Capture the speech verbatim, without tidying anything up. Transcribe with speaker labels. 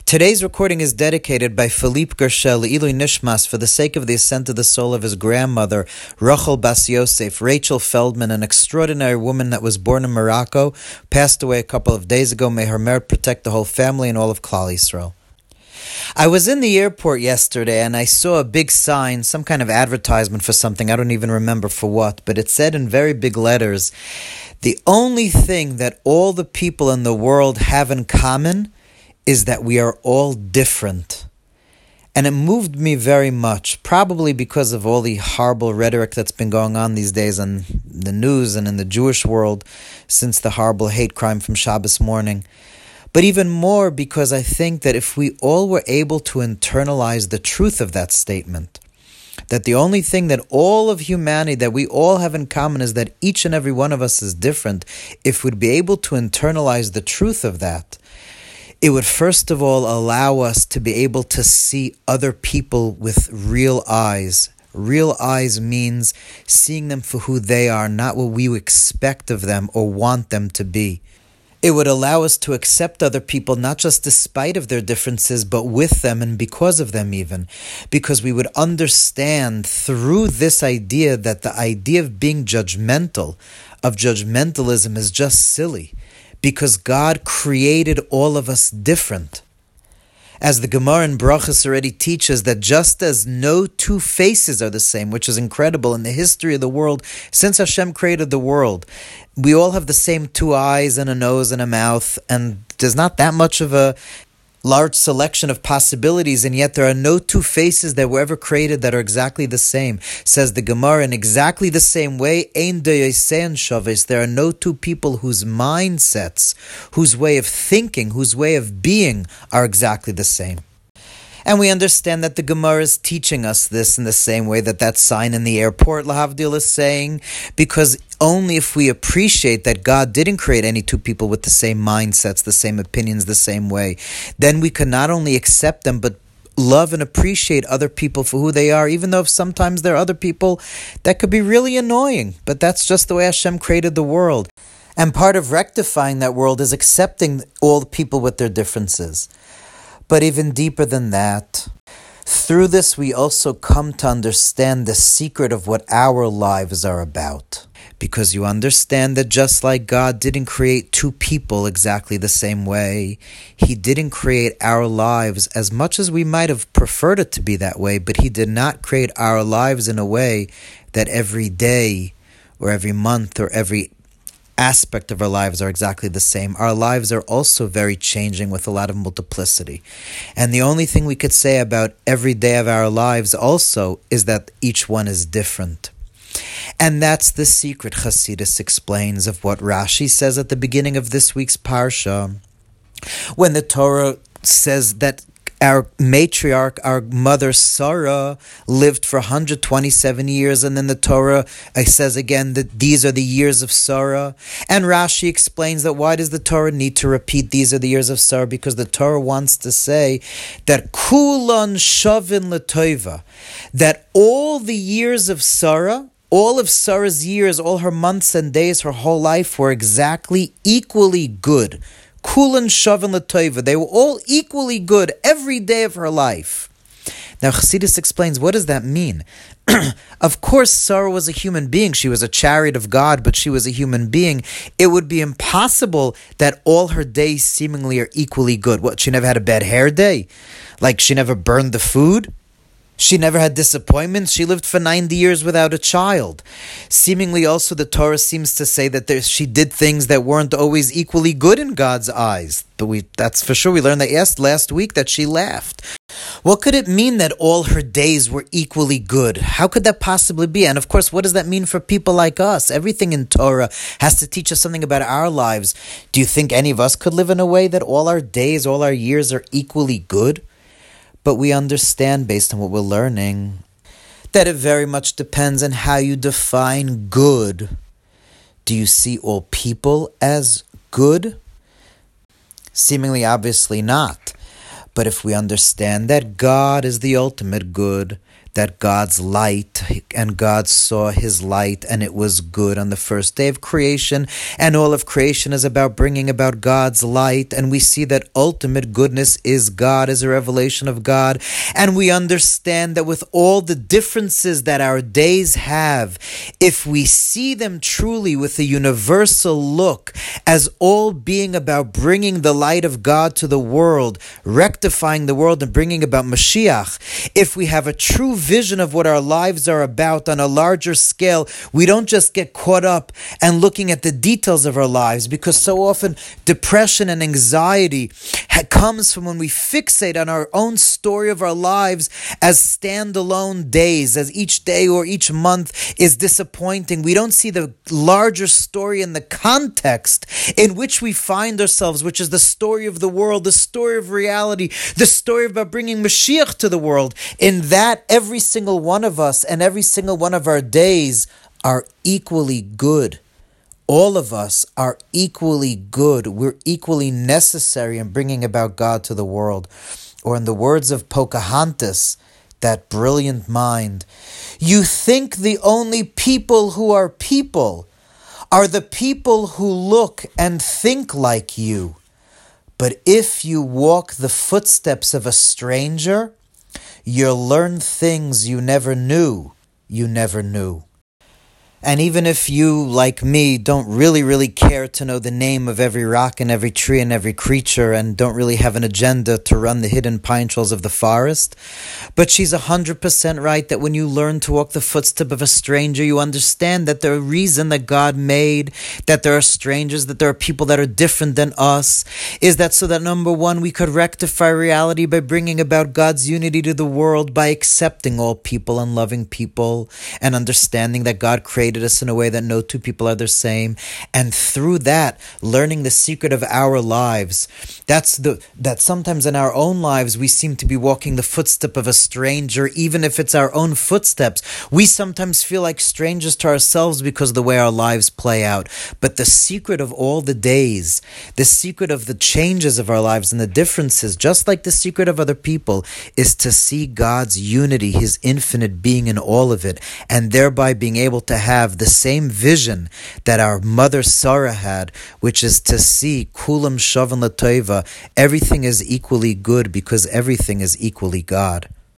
Speaker 1: Today's recording is dedicated by Philippe Gershel Ilui Nishmas for the sake of the ascent of the soul of his grandmother, Rachel Bas Yosef, Rachel Feldman, an extraordinary woman that was born in Morocco, passed away a couple of days ago. May her merit protect the whole family and all of Klal Yisrael. I was in the airport yesterday and I saw a big sign, some kind of advertisement for something, I don't even remember for what, but it said in very big letters, the only thing that all the people in the world have in common is that we are all different. And it moved me very much, probably because of all the horrible rhetoric that's been going on these days on the news and in the Jewish world since the horrible hate crime from Shabbos morning. But even more because I think that if we all were able to internalize the truth of that statement, that the only thing that all of humanity, that we all have in common is that each and every one of us is different, if we'd be able to internalize the truth of that, it would first of all allow us to be able to see other people with real eyes. Real eyes means seeing them for who they are, not what we expect of them or want them to be. It would allow us to accept other people, not just despite of their differences, but with them and because of them even. Because we would understand through this idea that the idea of being judgmental, of judgmentalism, is just silly. Because God created all of us different. As the Gemara in Brachos already teaches, that just as no two faces are the same, which is incredible in the history of the world, since Hashem created the world, we all have the same two eyes and a nose and a mouth, and there's not that much of a large selection of possibilities, and yet there are no two faces that were ever created that are exactly the same. Says the Gemara, in exactly the same way, Ein Dayasein Shaves, there are no two people whose mindsets, whose way of thinking, whose way of being are exactly the same. And we understand that the Gemara is teaching us this in the same way that that sign in the airport, Lahavdil, is saying, because only if we appreciate that God didn't create any two people with the same mindsets, the same opinions, the same way, then we can not only accept them, but love and appreciate other people for who they are, even though sometimes there are other people that could be really annoying. But that's just the way Hashem created the world. And part of rectifying that world is accepting all the people with their differences. But even deeper than that, through this we also come to understand the secret of what our lives are about. Because you understand that just like God didn't create two people exactly the same way, He didn't create our lives as much as we might have preferred it to be that way, but He did not create our lives in a way that every day or every month or every aspect of our lives are exactly the same. Our lives are also very changing with a lot of multiplicity. And the only thing we could say about every day of our lives also is that each one is different. And that's the secret, Chassidus explains, of what Rashi says at the beginning of this week's Parsha, when the Torah says that our matriarch, our mother Sarah, lived for one hundred twenty-seven years, and then the Torah uh, says again that these are the years of Sarah. And Rashi explains that why does the Torah need to repeat these are the years of Sarah? Because the Torah wants to say that kulan shavin l'toiva, that all the years of Sarah, all of Sarah's years, all her months and days, her whole life were exactly equally good. Kulan shavin l'toiva. They were all equally good every day of her life. Now Chassidus explains, what does that mean? Of course, Sarah was a human being. She was a chariot of God, but she was a human being. It would be impossible that all her days seemingly are equally good. What, she never had a bad hair day? Like she never burned the food? She never had disappointments. She lived for ninety years without a child. Seemingly also the Torah seems to say that there, she did things that weren't always equally good in God's eyes. But we that's for sure. We learned that yes, last week that she laughed. What could it mean that all her days were equally good? How could that possibly be? And of course, what does that mean for people like us? Everything in Torah has to teach us something about our lives. Do you think any of us could live in a way that all our days, all our years are equally good? But we understand, based on what we're learning, that it very much depends on how you define good. Do you see all people as good? Seemingly, obviously not. But if we understand that God is the ultimate good, that God's light, and God saw his light, and it was good on the first day of creation, and all of creation is about bringing about God's light, and we see that ultimate goodness is God, is a revelation of God, and we understand that with all the differences that our days have, if we see them truly with a universal look as all being about bringing the light of God to the world, rectifying the world and bringing about Mashiach, if we have a true vision of what our lives are about on a larger scale, we don't just get caught up and looking at the details of our lives, because so often depression and anxiety ha- comes from when we fixate on our own story of our lives as standalone days, as each day or each month is disappointing. We don't see the larger story in the context in which we find ourselves, which is the story of the world, the story of reality, the story about bringing Mashiach to the world. In that, every single one of us and every single one of our days are equally good. All of us are equally good. We're equally necessary in bringing about God to the world. Or in the words of Pocahontas, that brilliant mind, you think the only people who are people are the people who look and think like you. But if you walk the footsteps of a stranger, you'll learn things you never knew you never knew. And even if you, like me, don't really, really care to know the name of every rock and every tree and every creature, and don't really have an agenda to run the hidden pine trails of the forest, but she's one hundred percent right that when you learn to walk the footstep of a stranger, you understand that the reason that God made, that there are strangers, that there are people that are different than us, is that so that, number one, we could rectify reality by bringing about God's unity to the world, by accepting all people and loving people, and understanding that God created us in a way that no two people are the same, and through that learning the secret of our lives. That's the that sometimes in our own lives we seem to be walking the footstep of a stranger, even if it's our own footsteps. We sometimes feel like strangers to ourselves because of the way our lives play out. But the secret of all the days, the secret of the changes of our lives and the differences, just like the secret of other people, is to see God's unity, his infinite being in all of it, and thereby being able to have the same vision that our mother Sarah had, which is to see Kulam Shavan Latova, everything is equally good because everything is equally God.